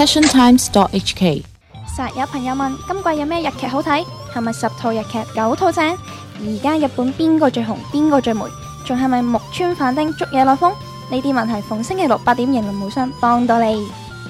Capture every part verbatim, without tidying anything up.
passion times dot h k。 實有朋友問今季有咩日劇好睇？係咪十套日劇九套正？而家日本邊個最紅？邊個最霉？仲係咪木村反町捉野內風？呢啲問題逢星期六八點迎龍無雙幫到你。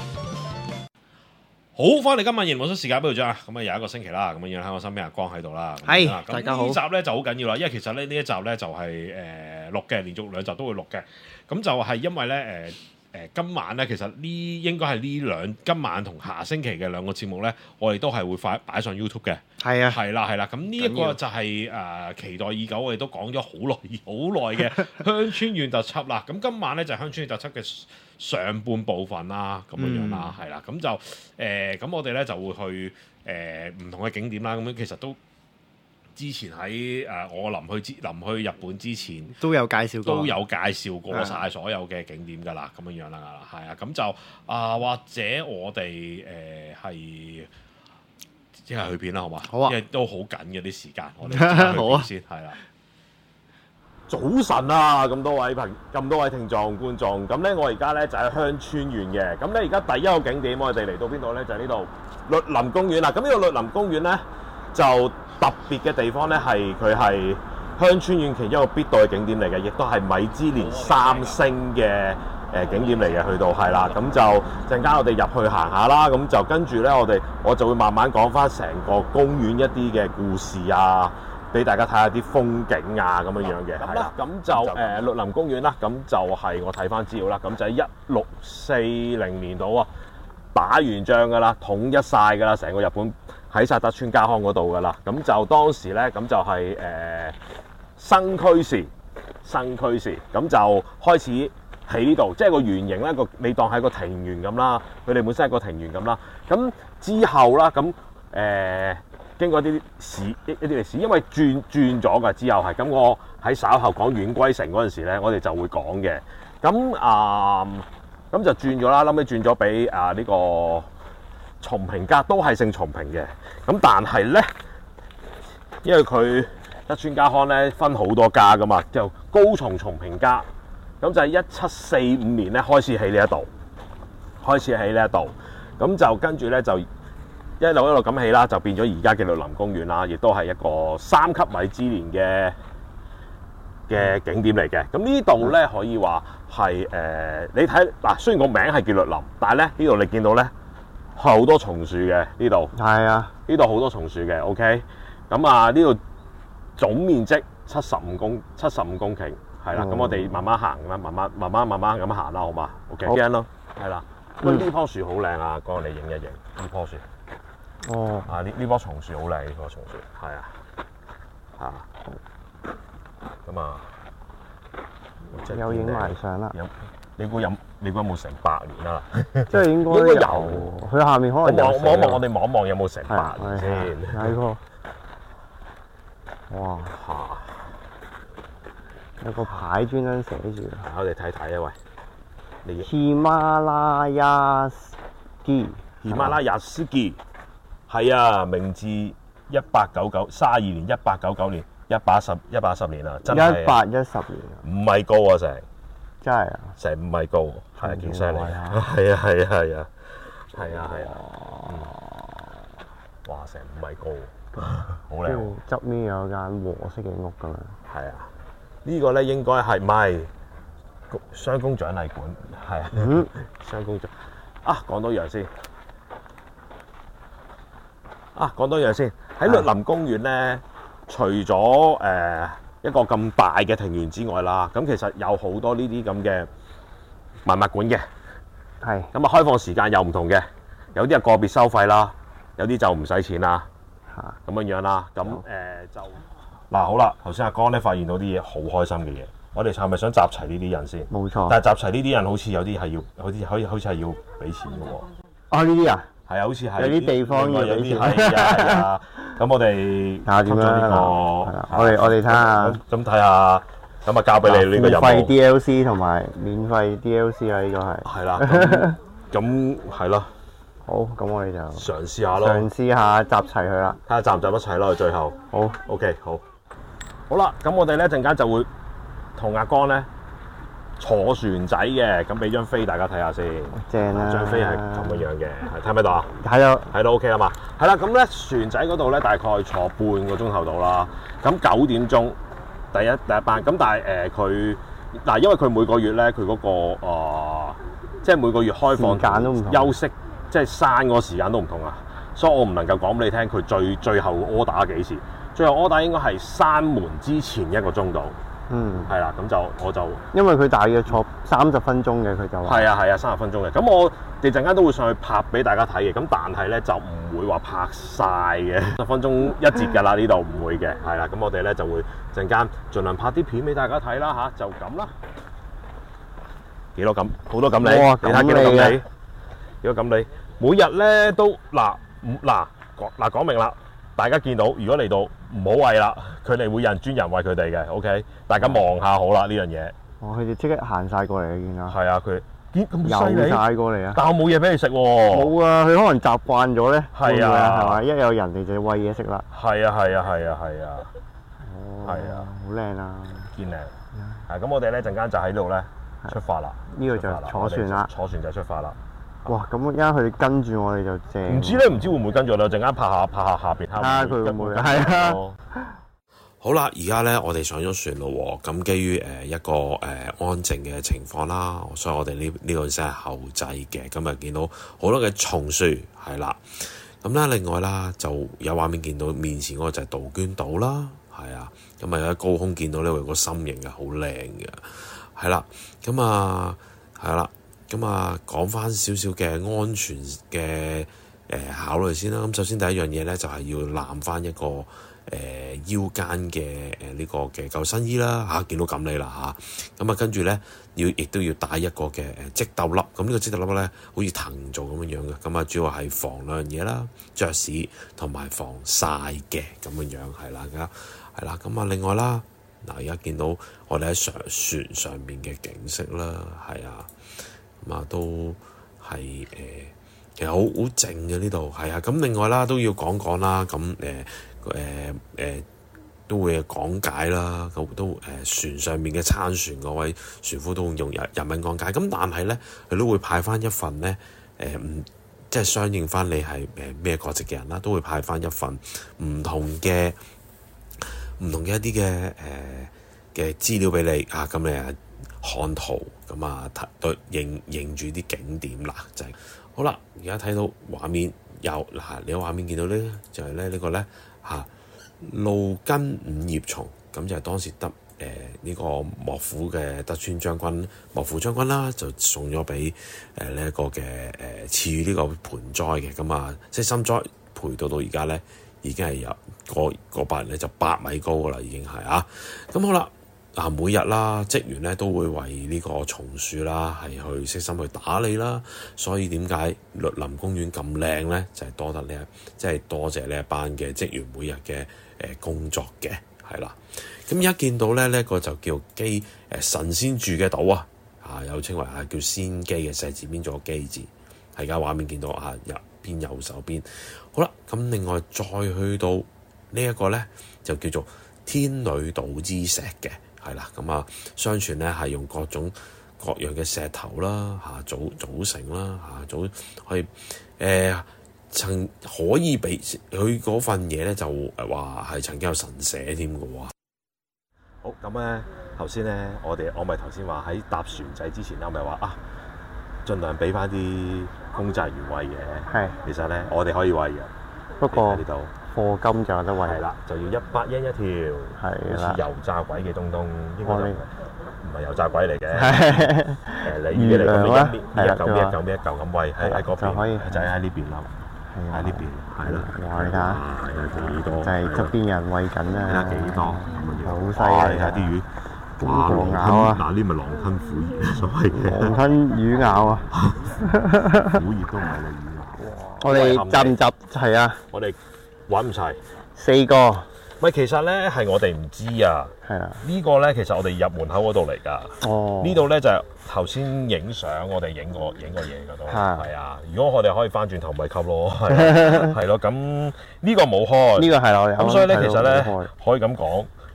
好，翻嚟今晚迎龍無雙時間邊度啫？咁啊，又一個星期啦，咁樣樣喺我身邊阿光喺度啦。 係， 咁大家好。 呢集咧就好緊要啦，因為其實咧呢一集咧就係誒錄嘅，連續兩集都會錄嘅。咁就係因為咧誒。呃誒、呃、今晚咧，其實呢應該係呢兩今晚同下星期嘅兩個節目咧，我哋都係會擺擺上 YouTube 嘅。 係啊， 係啦係啦，咁呢一個就係、是、誒、呃、期待已久，我哋都講咗好耐好耐嘅鄉村縣特輯啦。咁今晚咧就係、是、鄉村縣特輯嘅上半部分啦，咁樣樣啦，係啦、嗯。咁就誒咁、呃、我哋咧就會去誒唔、呃、同嘅景點啦。咁樣其實都。之前喺誒、呃、我臨去之臨去日本之前都有介紹過， 都有介紹過晒所有嘅景點㗎啦，咁樣樣啦，係啊，咁就啊、呃、或者我哋誒係即係去片啦，好嘛？ 好啊， 因為都好緊嘅啲時間，我哋去片先，係啦。 早晨啊，咁多位朋咁多位聽眾觀眾，咁咧我而家咧就喺鄉村縣嘅，咁咧而家第一個景點我哋嚟到邊度咧？就係呢度栗林公園啦。咁呢個栗林公園咧就特別嘅地方咧，係佢係鄉村縣其中一個必到嘅景點嚟嘅，亦都係米芝蓮三星嘅誒景點嚟嘅。去到係啦，咁就陣間我哋入去行下啦。咁就跟住咧，我哋我就會慢慢講翻成個公園一啲嘅故事啊，俾大家睇下啲風景啊咁樣樣嘅。係啦，咁就誒栗林公園啦，咁就係我睇翻資料啦，咁就喺一六四零年度啊，打完仗噶啦，統一晒噶啦，成個日本。喺薩德川家康嗰度噶啦，咁就當時咧，咁就係、是、誒、呃、新區時，新區時，咁就開始喺呢度，即係個圓形咧，個你當係個庭園咁啦，佢哋本身係個庭園咁啦。咁之後啦，咁誒、呃、經過啲史一啲歷史，因為轉轉咗㗎，之後係咁，我喺稍後講丸龜城嗰陣時咧，我哋就會講嘅。咁啊，咁、呃、就轉咗啦，後尾轉咗俾啊呢個。松平家都係姓松平嘅，咁但係咧，因為佢德川家康咧分好多家噶嘛，就高松松平家，咁就係一七四五年咧開始喺呢一度，開始喺呢一度，咁就跟住咧就一路一路咁起啦，就變咗而家嘅栗林公園啦，亦都係一個三級米芝蓮嘅嘅景點嚟嘅。咁呢度咧可以話係誒，你睇嗱，雖然個名係叫栗林，但係咧呢度你見到咧。好多松樹嘅呢度， 係啊， 呢度好多松樹嘅 ，OK， 咁啊呢度總面積七十五公七十五公頃，係啦，咁、嗯、我哋慢慢行啦，慢慢慢慢慢慢咁行啦，好嘛 ？OK，驚咯，係啦，喂，呢棵樹好靚啊，哥你影一影呢棵樹，哦，啊呢呢棵松樹好靚，呢棵松樹，係啊，嚇，咁啊， 有影埋相啦。 你估有？你估有冇成百年啊？ 即係應該應該有，佢下面可能有。 望望望，我哋望一望有冇成百年先？ 睇個，哇嚇！有個牌專登寫住。 我哋睇睇啊，喂！你喜馬拉雅斯基， 喜馬拉雅斯基，係啊，明治一八九九三十二年，一八九九年，一百一十一百一十年啊，真係一百一十年， 唔係高啊成。 真係啊！ 成五米高，係啊，幾犀利啊！係啊，係啊，係啊，係啊，係啊！哇，成五米高，好靚！ 側面有間和式嘅屋咁樣。 係啊，呢個咧應該係唔係雙宮獎勵館？係啊，嗯，雙宮獎啊，講多樣先。啊，講多樣先。喺栗林公園咧，除咗誒，呃一個咁大嘅庭園之外啦，咁其實有好多呢啲咁嘅文物館嘅，係咁啊，開放時間又唔同嘅，有啲係個別收費啦，有啲就唔使錢啦，嚇咁樣樣啦，咁誒、呃、就嗱好啦，頭先阿江咧發現到啲嘢好開心嘅嘢，我哋係咪想集齊呢啲人先？冇錯，但係集齊呢啲人好似有啲係要，好似可以好似係要俾錢嘅喎。啊呢啲啊？係啊，好似係有啲地方要俾錢。係啊係啊，咁我哋睇下點樣呢個，我哋我哋睇下，咁睇下，咁啊交俾你呢個任務。付費 D L C 同埋免費 D L C 啊，呢個係。係啦，咁係咯。好，咁我哋就嘗試下咯。嘗試下集齊佢啦，睇下集唔集得齊咯。最後，好 ，OK， 好。好啦，咁我哋咧陣間就會同阿江咧坐船仔嘅，咁俾張飛大家睇下先。 正啦！ 張飛係咁樣樣嘅，係睇唔睇到啊？ 睇到睇到 OK 啦嘛。係啦，咁咧船仔嗰度咧大概坐半個鐘頭到啦。咁九點鐘第一第一班，咁但係誒佢嗱，因為佢每個月咧佢嗰個、呃、即係每個月開放時間都唔同， 休息即係閂嗰個時間都唔同啊。所以我唔能夠講俾你聽佢最最後 order 幾時。最後 order 應該係閂門之前一個鐘度。 嗯， 係啦，咁就我就因為佢大約坐三十分鐘嘅，佢就話係啊係啊，三十分鐘嘅。咁我哋陣間都會上去拍俾大家睇嘅。咁但係咧就唔會話拍晒嘅，十分鐘一節㗎啦，呢度唔會嘅。係啦，咁我哋咧就會陣間盡量拍啲片俾大家睇啦吓，就咁啦。幾多錦？好多錦鯉， 哇你睇幾多錦錦鯉鯉？幾多錦鯉？每日咧都嗱嗱講嗱講明啦。大家見到，如果嚟到唔好餵啦，佢哋會有人專人餵佢哋嘅 ，OK？大家望下好啦呢樣嘢。 哦，佢哋即刻行晒過嚟嘅，見到係啊，佢咦咁犀游利， 晒過嚟啊！ 但我冇嘢俾你食喎。 冇啊，佢可能習慣咗咧。 係啊係嘛？一有人哋就餵嘢食啦。 係啊係啊係啊係啊， 哦， 係啊， 好靚啊！ 堅靚。係咁，我哋咧陣間就喺度咧出發啦。 呢個就出發啦坐船啦我哋坐船就出發啦。 哇，咁而家佢哋跟住我哋就正。 唔知咧，唔知會唔會跟住我哋陣間拍下拍下下邊，睇下佢會唔會係啊？ 好啦，而家咧我哋上咗船咯喎，咁基於誒一個誒、呃、安靜嘅情況啦，所以我哋呢呢個先係後製嘅。今日見到好多嘅松樹係啦，咁咧另外啦就有畫面見到面前嗰個就係杜鵑島啦，係啊，咁啊喺高空見到呢個心形嘅好靚嘅，係啦，咁啊係啦。咁啊，講翻少少嘅安全嘅誒、呃、考慮先啦。咁首先第一樣嘢咧，就係、是、要攬翻一個誒、呃、腰間嘅誒呢個嘅救生衣啦嚇、啊，見到咁你啦嚇。咁啊，跟住咧要亦都要帶一個嘅誒積斗笠。咁呢個積斗笠咧，好似藤做咁樣樣嘅。咁啊，主要係防兩樣嘢啦，雀屎同埋防曬嘅咁樣樣係啦，而家係啦。咁啊，另外啦，嗱而家見到我哋喺上船上面嘅景色啦，係啊。咁啊，都係誒、呃，其實好好靜嘅呢度，係啊。咁另外啦，都要講講啦。咁誒誒誒，都會講解啦。咁都誒、呃、船上面嘅撐船嗰位船夫都會用日日文講解。咁但係咧，佢都會派翻一份咧誒，唔、呃、即係相應翻你係誒咩國籍嘅人啦，都會派翻一份唔同嘅唔同嘅一啲嘅誒嘅資料俾你啊。咁你啊〜看圖咁啊，對認認住啲景點啦，就係、是、好啦。而家睇到畫面有嗱，你喺畫面見到咧，就係、是、咧呢個咧嚇路根五葉松，咁就係當時得誒呢、呃這個幕府嘅德川將軍幕府將軍啦，就送咗俾誒呢一個嘅誒賜予呢個盆栽嘅，咁啊即係心栽培到到而家咧已經係有個個百咧就八米高噶啦，已經係啊，咁好啦。嗱，每日啦，職員咧都會為呢個松樹啦，係去悉心去打理啦。所以點解栗林公園咁靚咧？就係、是、多得呢一，即係多謝呢一班嘅職員每日嘅誒工作嘅，係啦。咁而家見到咧，呢、這、一個就叫基誒神仙住嘅島啊，啊有稱為啊叫仙基嘅，石字邊做個基字。係而家畫面見到啊入邊右手邊。好啦，咁另外再去到呢一個咧，就叫做天女島之石嘅。係啦，咁啊，相傳咧係用各種各樣嘅石頭啦，嚇組組成啦，嚇組可以誒曾可以俾佢嗰份嘢咧，就話係曾經有神社添嘅喎。 好，咁咧頭先咧，我哋我咪頭先話喺搭船仔之前咧，我咪話啊，盡量俾翻啲公仔魚餵嘅。係，其實咧我哋可以餵嘅， 不過呢度。 課金就有得餵， 係啦，就要一百yen一條，係好似油炸鬼嘅東東，應該就唔係油炸鬼嚟嘅。誒，鯉魚嚟咁一搣一嚿搣一嚿搣一嚿咁餵，喺喺嗰邊就喺呢邊啦，喺呢邊係啦。 哇！你睇下， 幾多？ 就係側邊人餵緊啦。 睇下幾多？ 好犀利！ 你睇下啲魚， 哇！狼咬啊！ 嗱，呢咪狼吞虎咽，所謂嘅狼吞魚咬啊！ 虎咽都唔係鯉魚咬。 我哋集唔集？係啊！ 我哋。揾唔齊四個， 唔係其實咧係我哋唔知啊。係啊，呢個咧其實我哋入門口嗰度嚟㗎。哦，呢度咧就係頭先影相，我哋影過影過嘢㗎都係啊。如果我哋可以翻轉頭咪吸咯，係係咯。咁呢個冇開，呢個係我哋咁，所以咧其實咧可以咁講，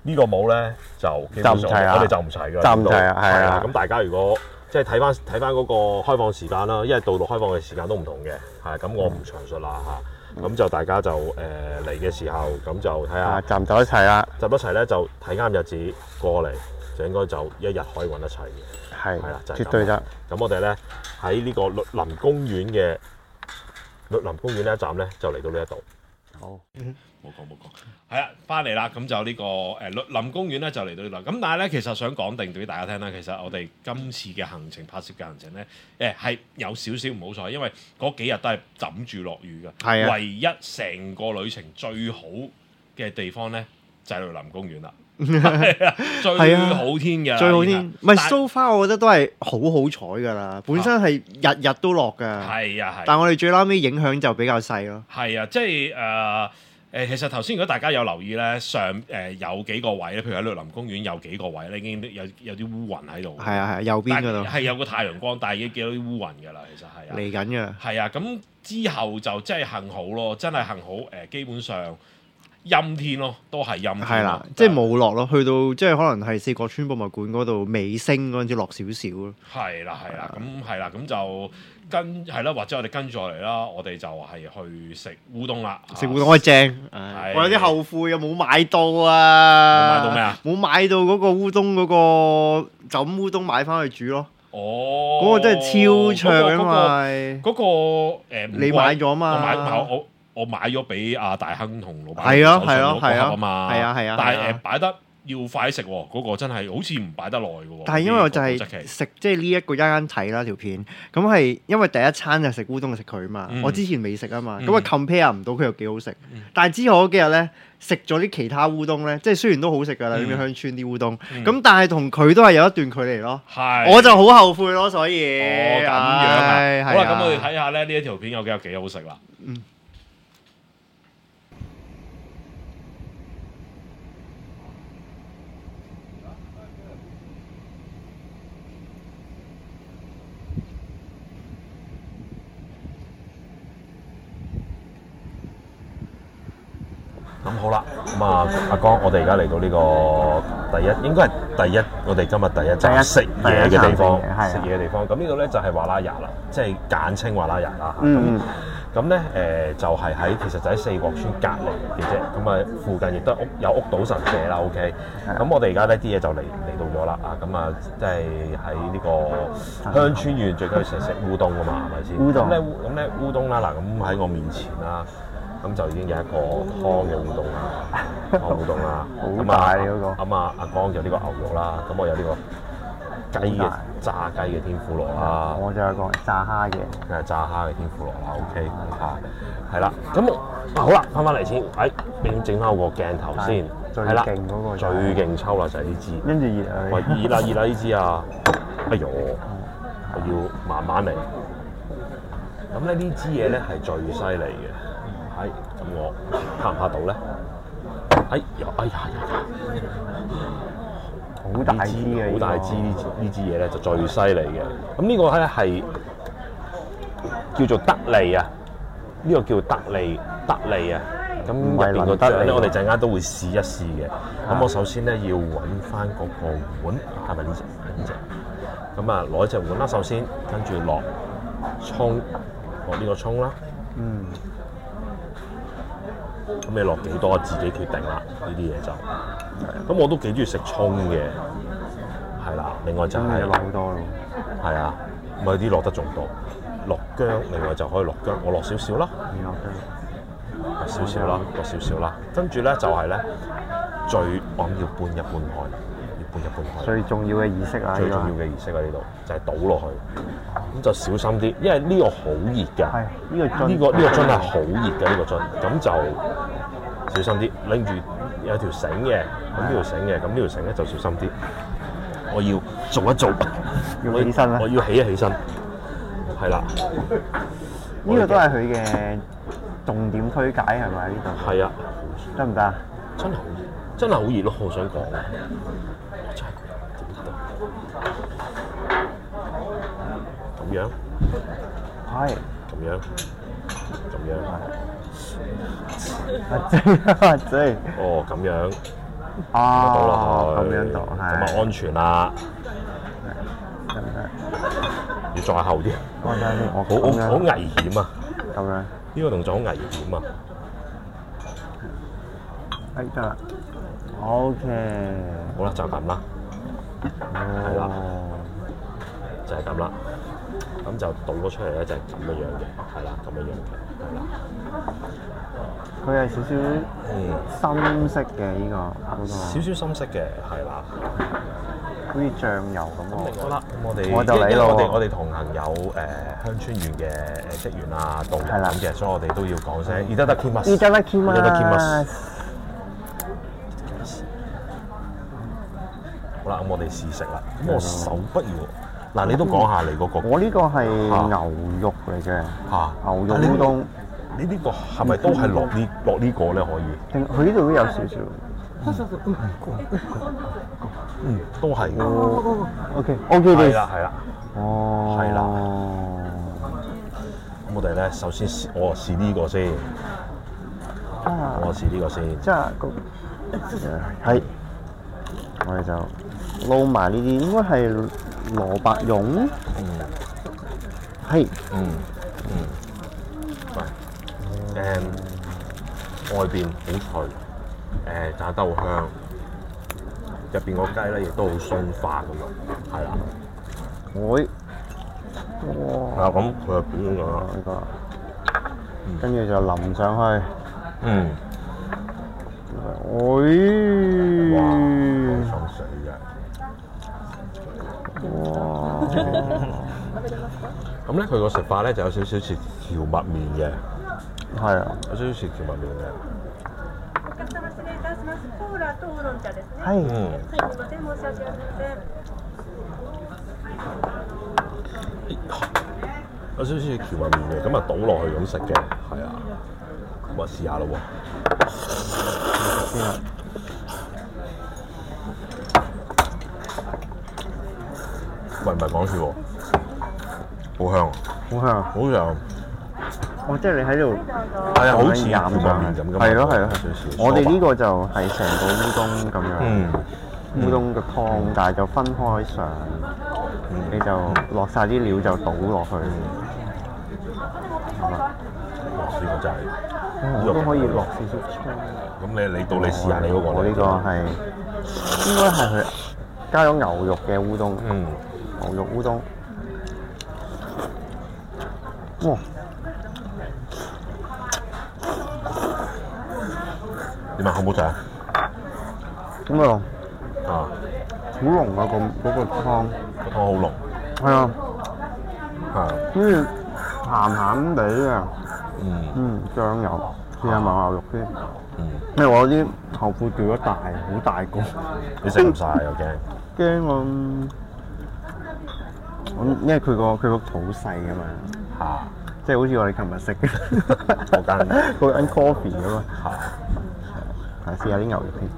呢個帽咧就基本上我哋就唔齊㗎， 就唔齊啊，係啊。 咁大家如果即係睇翻睇翻嗰個開放時間啦，因為道路開放嘅時間都唔同嘅，係咁我唔詳述啦嚇。咁就大家就誒嚟嘅時候，咁就睇下集唔集得齊啦。 集得齊咧就睇啱日子過嚟，就應該就一日可以揾得齊嘅。 係係啦，就係絕對得。 咁我哋咧喺呢個綠林公園嘅綠林公園呢一站咧，就嚟到呢一度。 好。 冇講冇講，係啦，翻嚟啦，咁就呢個誒綠林公園咧就嚟到呢度。咁但係咧，其實想講定對大家聽啦，其實我哋今次嘅行程拍攝嘅行程咧，誒係有少少唔好彩，因為嗰幾日都係枕住落雨嘅。 係啊。 唯一成個旅程最好嘅地方咧，就係綠林公園啦。係啊，最好天嘅， 最好天。唔係 so far，我覺得都係好好彩㗎啦。本身係日日都落㗎。係啊係。 但係我哋最撈尾影響就比較細咯。 係啊，即係誒。誒其實頭先如果大家有留意咧，上誒、呃、有幾個位咧，譬如喺綠林公園有幾個位咧，已經有有啲烏雲喺度。係啊係啊，右邊嗰度係有個太陽光，但係已經見到啲烏雲㗎啦。其實係啊，嚟緊㗎。係啊，咁之後就真係幸好咯，真係幸好誒、呃，基本上陰天咯，都係陰天。係啦，即係冇落咯，去到即係可能係四角村博物館嗰度尾聲嗰陣時落少少咯。係啦係啦，咁係啦，咁就。跟係啦，或者我哋跟住落嚟啦，我哋就係去食烏冬啦。食烏冬係正，我有啲後悔啊，冇買到啊！冇買到咩啊？冇買到嗰個烏冬嗰個就咁烏冬買翻去煮咯。哦，嗰個真係超長啊嘛！嗰個誒，你買咗嘛？我買我我買咗俾阿大亨同老闆係啊係啊係啊嘛，係啊係啊，但係誒擺得。要快食喎，嗰個真係好似唔擺得耐嘅喎。但係因為我就係食即係呢一個一間睇啦條片，咁係因為第一餐就食烏冬就食佢嘛，我之前未食啊嘛，咁啊 compare 唔到佢又幾好食。但係之後嗰幾日咧食咗啲其他烏冬咧，即係雖然都好食㗎啦，咁樣鄉村啲烏冬，咁但係同佢都係有一段距離咯。係，我就好後悔咯，所以。哦，咁樣啊。好啦，咁我哋睇下咧呢一條片有幾有幾好食啦。嗯。 咁好啦，咁啊阿江，我哋而家嚟到呢個第一，應該係第一，我哋今日第一站食嘢嘅地方，食嘢嘅地方。咁呢度咧就係華拉雅啦，即係簡稱華拉雅啦。咁咁咧誒就係喺其實就喺四國村隔離嘅啫。咁啊附近亦都屋有屋島神社啦。OK，咁我哋而家咧啲嘢就嚟嚟到咗啦。啊咁啊，即係喺呢個鄉村縣最緊要食食烏冬啊嘛，係咪先？烏冬。咁咧咁咧烏冬啦，嗱咁喺我面前啦。咁就已經有一個湯嘅烏冬啦，湯烏冬啦。好大嗰個。咁啊，阿江有呢個牛肉啦，咁我有呢個雞嘅炸雞嘅天婦羅啦。我就有個炸蝦嘅。係炸蝦嘅天婦羅啦 ，OK 嚇，係啦。咁好啦，翻返嚟先，誒，你整翻個鏡頭先。最勁嗰個。最勁抽啦，就係呢支。跟住熱啊！喂，熱啦熱啦呢支啊！哎呦，我要慢慢嚟。咁咧呢支嘢咧係最犀利嘅。係，咁我拍唔拍到咧？哎呀，哎呀，好大支嘅，好大支呢呢支嘢咧就最犀利嘅。咁呢個咧係叫做得利啊，呢、這個叫得利得利啊。咁入邊個醬咧，我哋陣間都會試一試嘅。咁、啊、我首先咧要揾翻嗰個碗，係咪呢隻？呢隻。咁啊，攞一隻碗啦，首先跟住落葱，落呢個葱啦。嗯。咁你落幾多自己決定啦，呢啲嘢就，咁我都幾中意食葱嘅，係啦。另外就係落好多咯，係啊，咪啲落得仲多，落薑，另外就可以落薑，我落少少啦，落薑，落少少啦，落少少啦。跟住咧就係咧，最我諗要半一半開，要半一半開。最重要嘅儀式啊！最重要嘅儀式喺呢度，就係倒落去，咁就小心啲，因為呢個好熱㗎。係呢個樽，呢個呢個樽係好熱嘅呢個樽，咁就。小心啲，拎住有條繩嘅，咁呢條繩嘅，咁呢條繩咧就小心啲。我要做一做，要起身啦，我要起一起身，係啦。呢個都係佢嘅重點推介係咪？呢度係啊，得唔得啊？真係好熱，真係好熱咯！我想講，真係咁樣，係咁樣，咁樣。阿姐，阿姐，哦咁樣， 啊， 倒落去， 咁樣倒咁啊係。 安全啦。 得唔得？ 要再後啲， 我睇下先，我好好咁樣好危險啊！ 咁樣， 呢個動作好危險啊！ 哎得啦，OK， 好啦，就咁啦，係啦哦， 就係咁啦。咁就倒咗出嚟咧，就係咁樣樣嘅，係啦，咁樣樣嘅，係啦。 佢係少少嗯， 深色嘅呢個嗰個， 少少深色嘅，係啦。 好似醬油咁喎。 好啦，咁我哋我就嚟因為咯我哋我哋同行有誒鄉村縣嘅誒職員啊、導遊係啦咁嘅，所以我哋都要講聲，いただきます。 いただきます。 いただきます。好啦，咁我哋試食啦。咁我手不如嗱，你都講下你嗰個我呢個係牛肉嚟嘅， 嚇牛肉烏冬。 你呢個係咪都係落呢落呢個咧？可以？ 定佢呢度都有少少。 嗯，都係嘅。 OK OK 係啲。 啦，係啦。 哦。 係啦咁我哋咧首先試我試呢個先， 啊我試呢個先。 即係個係，我哋就撈埋呢啲，應該係蘿蔔蓉。 嗯係。 嗯嗯。喂，誒外邊好脆，誒炸得好香，入邊個雞咧亦都好鬆化咁樣，係啦。 會。哇！ 啊咁佢就變咗啦。 呢個，跟住就淋上去。 嗯。 會。 哇！好水嘅。 哇！ 咁咧，佢個食法咧就有少少似蕎麥麵嘅， 係啊。 有少少似蕎麥麵嘅。 係。 嗯。有少少似蕎麥麵嘅，咁啊倒落去咁食嘅，係啊。咁啊試下咯喎。 先啊！ 喂，唔係講笑喎，好香， 好香。 好香。 哦，即係你喺度。 係啊，好似飲蕎麥麵咁㗎嘛。 係咯係咯。 少少。 我哋呢個就係成個烏冬咁樣。 嗯。 烏冬個湯，但係就分開上，你就落晒啲料就倒落去。 哇！呢個真係。 我都可以落少少葱。 咁你你到你試下你嗰個。 我呢個係應該係佢加咗牛肉嘅烏冬。 嗯。 牛肉烏冬。哇！ 點啊？好唔好食啊？ 咁啊， 啊！ 好濃啊！個嗰個湯。 個湯好濃。 係啊。 係。 跟住鹹鹹地嘅。 嗯。 嗯，醬油，試下麻牛肉先。 嗯。 因為我啲後背叫咗大，好大個。 你食唔晒又驚？ 驚我，我因為佢個佢個肚細㗎嘛。 嚇！ 即係好似我哋琴日食嘅嗰間嗰間 coffee 咁啊。 嚇！ 係試下啲牛肉先。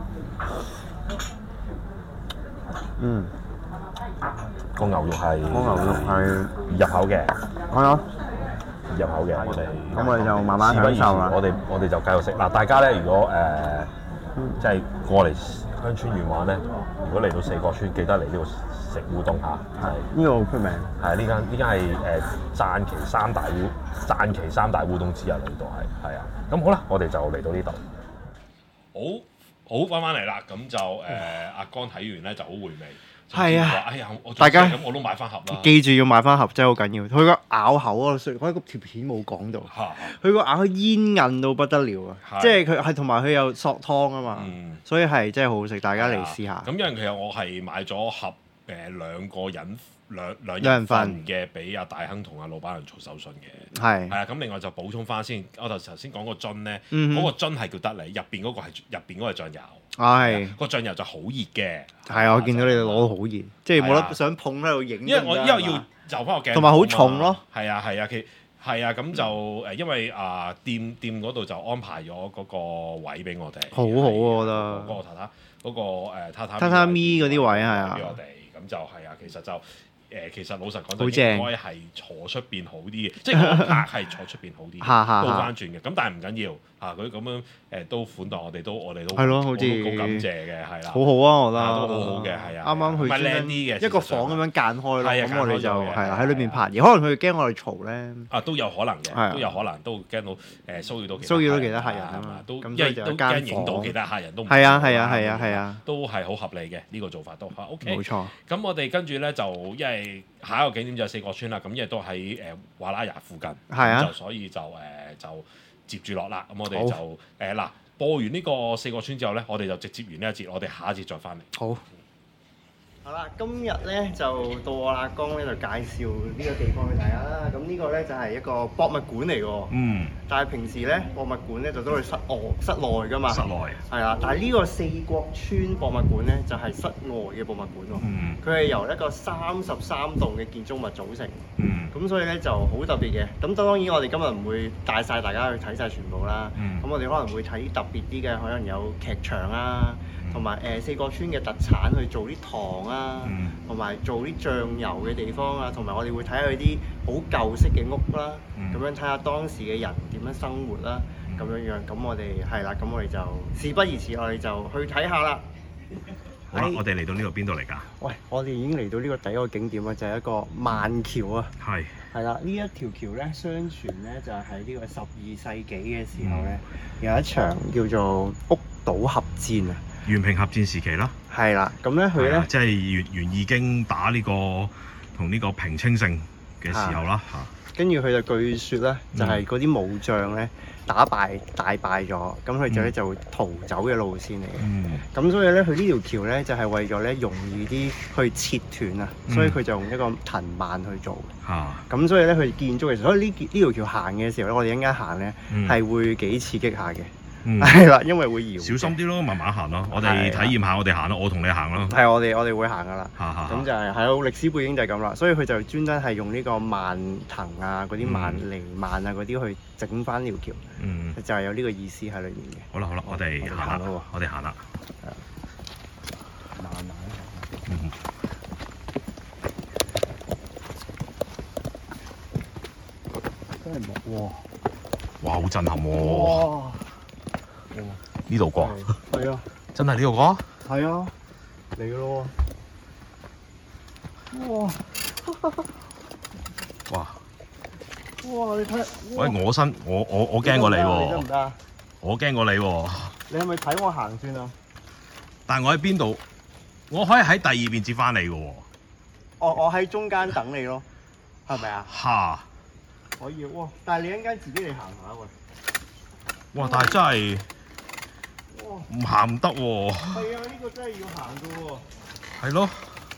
嗯。 個牛肉係。 個牛肉係入口嘅。 係啊。 入口嘅，我哋咁我哋就慢慢享受啦。 我哋我哋就繼續食嗱，大家咧如果誒即係過嚟鄉村縣玩咧，如果嚟到四角村，記得嚟呢度食烏冬嚇。係呢個好出名。 係呢間呢間係誒讚岐三大烏讚岐三大烏冬之一嚟，呢度係係啊。咁好啦，我哋就嚟到呢度。 好好翻翻嚟啦，咁就誒阿江睇完咧就好回味。 係啊！ 哎呀，我大家咁我都買翻盒啦。 記住要買翻盒真係好緊要。佢個咬口啊，雖然嗰條片冇講到，佢個咬煙韌到不得了啊！即係佢係同埋佢有索湯啊嘛，所以係真係好好食。大家嚟試下。 咁因為其實我係買咗盒誒兩個人兩兩人份嘅，俾阿大亨同阿老闆娘做手信嘅。 係係啊，咁另外就補充翻先。我頭先講個樽咧， 嗯嗰個樽係叫得嚟，入邊嗰個係入邊嗰個係醬油。 係個醬油就好熱嘅。 係啊，我見到你哋攞到好熱，即係冇得想碰喺度影。 因為我因為要就翻個鏡， 同埋好重咯。 係啊係啊，其係啊咁就誒，因為啊店店嗰度就安排咗嗰個位俾我哋。 好好啊，我覺得。 嗰個榻榻嗰個誒榻榻榻榻米嗰啲位係啊。 俾我哋咁就係啊，其實就誒，其實老實講就應該係坐出邊好啲嘅，即係嗰個客係坐出邊好啲，倒翻轉嘅。咁但係唔緊要嚇，佢咁樣誒都款待我哋，都我哋都係咯，好似好感謝嘅，係啦， 好好啊，我覺得都好好嘅，係啊， 啱啱去靚啲嘅一個房咁樣間開咯，咁我哋就係啦喺裏邊拍嘢，可能佢驚我哋嘈咧， 啊都有可能嘅，都有可能都驚到誒騷擾到騷擾到其他客人啊嘛， 都因為都驚影到其他客人都係啊係啊係啊係啊， 都係好合理嘅呢個做法都嚇 OK， 冇錯。 咁我哋跟住咧就因為下一個景點就係四角村啦，咁因為都喺誒瓦拉雅附近，咁就所以就誒就接住落啦。咁我哋就誒嗱播完呢個四角村之後咧，我哋就直接完呢一節，我哋下一節再翻嚟。 好。好啦，今日咧就到我阿江咧就介紹呢個地方俾大家啦。咁呢個咧就係一個博物館嚟嘅。嗯。但係平時咧博物館咧就都係室外室內㗎嘛。室內。係啦，但係呢個四角村博物館咧就係室外嘅博物館喎。嗯。佢係由一個三十三棟嘅建築物組成。嗯。咁所以咧就好特別嘅。咁當然我哋今日唔會帶晒大家去睇晒全部啦。嗯。咁我哋可能會睇特別啲嘅，可能有劇場啊。同埋誒四角村嘅特產去做啲糖啊，同埋、嗯、做啲醬油嘅地方啊，同埋我哋會睇下佢啲好舊式嘅屋啦，咁、嗯、樣睇下當時嘅人點樣生活啦，咁、嗯、樣樣，咁我哋係啦，咁我哋就事不宜遲，我哋就去睇下啦。 好啦，我哋嚟到呢度邊度嚟㗎？ 喂，我哋已經嚟到呢個第一個景點啊，就係、是、一個萬橋啊。係。係啦，呢一條橋咧，相傳咧就係喺呢個十二世紀嘅時候咧，嗯、有一場叫做屋島合戰啊。 元平合戰時期啦， 係啦，咁咧佢咧即係元元義經打呢個同呢個平清盛嘅時候啦嚇， 跟住佢就據說咧，就係嗰啲武將咧打敗大敗咗，咁佢就咧就會逃走嘅路線嚟嘅，咁、嗯、所以咧佢呢條橋咧就係為咗咧容易啲去切斷啊，所以佢就用一個藤蔓去做嚇，咁、啊、所以咧佢建築嘅時候，所以呢呢條橋行嘅時候咧，我哋一陣間行咧係會幾刺激下嘅。係啦，因為會搖， 小心啲咯，慢慢行咯。我哋體驗下，我哋行咯，我同你行咯。 係我哋我哋會行噶啦。咁就係係咯，歷史背景就係咁啦。所以佢就專登係用呢個蔓藤啊、嗰啲蔓籬蔓啊嗰啲去整翻條橋。嗯，就係有呢個意思喺裏面嘅。 好啦好啦，我哋行啦，我哋行啦。 慢慢行。 嗯。 真係木喎！ 哇，好震撼喎！呢度過？ 係啊， 真係呢度過？ 係啊，嚟咯喎！哇！ 哇！ 哇！你睇， 喂，我身我我我驚過你喎！ 得唔得？ 我驚過你喎！ 你係咪睇我行先啊？ 但係我喺邊度？我可以喺第二邊接翻你嘅喎。 我我喺中間等你咯，係咪啊？ 嚇！ 可以哇！但係你一陣間自己嚟行下喂。 哇！但係真係唔行唔得喎。 係啊，呢個真係要行嘅喎。 係咯。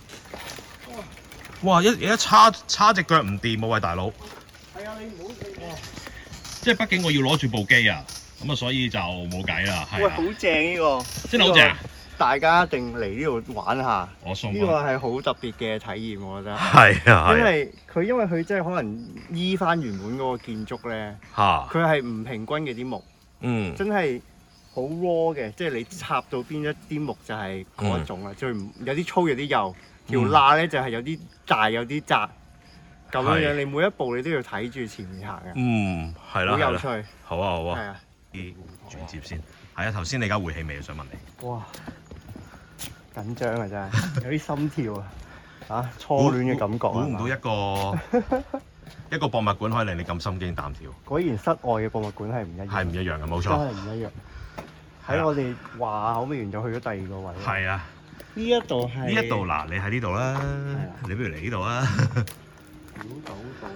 哇！一一叉叉隻腳唔掂喎，喂大佬。 係啊，你唔好哇！ 即係畢竟我要攞住部機啊，咁啊所以就冇計啦。係啊。 喂，好正呢個。 真係好正。 大家一定嚟呢度玩下。 我送。呢個係好特別嘅體驗，我覺得。 係啊。 因為佢因為佢真係可能依翻原本嗰個建築咧。嚇。佢係唔平均嘅啲木。嗯。真係好 raw 嘅，即係你插到邊一啲木就係嗰一種啦，最唔有啲粗有啲幼，條罅咧就係有啲大有啲窄，咁樣樣你每一步你都要睇住前面行嘅。嗯，係啦，好有趣。好啊好啊。係啊。啲轉接先。係啊，頭先你而家回氣未？想問你。哇！緊張啊，真係有啲心跳啊！嚇，初戀嘅感覺啊！估唔到一個一個博物館可以令你咁心驚膽跳。果然室外嘅博物館係唔一樣。係唔一樣嘅，冇錯。真係唔一樣。喺我哋話口未完就去咗第二個位。係啊。呢一度係。呢一度嗱，你喺呢度啦。你不如嚟呢度啊。小島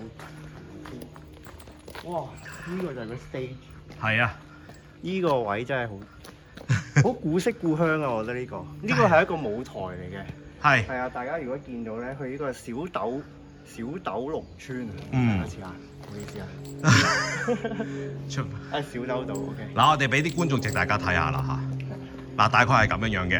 島。哇！呢個就係個 stage。係啊。呢個位真係好。好古色古香啊！我覺得呢個呢個係一個舞台嚟嘅，係係啊！大家如果見到咧，去呢個小豆小豆農村，嗯，試下，唔好意思啊，出啊小豆島 OK。嗱，我哋俾啲觀眾席大家睇下啦嚇，嗱大概係咁樣樣嘅，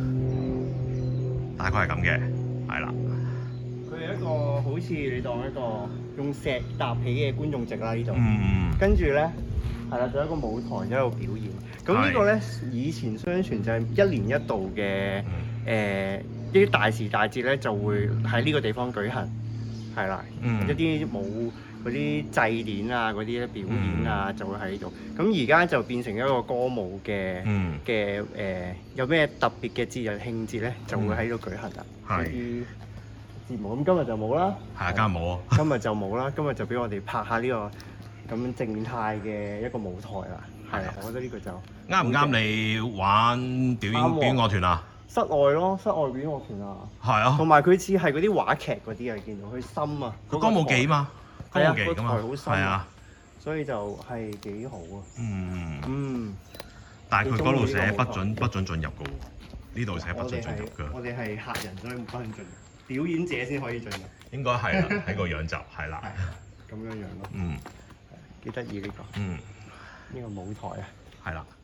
大概係咁嘅，係啦。佢係一個好似你當一個用石搭起嘅觀眾席啦呢度，嗯，跟住咧係啦，仲有一個舞台喺度表演。咁呢個咧，以前相傳就係一年一度嘅誒啲大時大節咧就會喺呢個地方舉行，係啦， 嗯、 一啲舞嗰啲祭典啊嗰啲咧表演啊、嗯、就會喺呢度。咁而家就變成一個歌舞嘅嘅誒，有咩特別嘅節日慶節咧就會喺度舉行啦。係、嗯。節目咁今日就冇啦，係啊，今日冇啊，今日就冇啦，今日就俾我哋拍下呢個咁靜態嘅一個舞台啦。係啊，我覺得呢個就啱唔啱你玩表演表演樂團啊？ 室外咯，室外表演樂團啊。係啊，同埋佢似係嗰啲話劇嗰啲啊，見到佢深啊。佢歌舞伎嘛，歌舞伎㗎嘛，係啊，所以就係幾好啊。嗯嗯，但係佢嗰度寫不准不准進入㗎喎，呢度寫不准進入㗎。我哋係客人，所以不准進入。表演者先可以進入，應該係啦，喺個樣就係啦，咁樣樣咯，嗯，幾得意呢個，嗯，呢個舞台啊，係啦。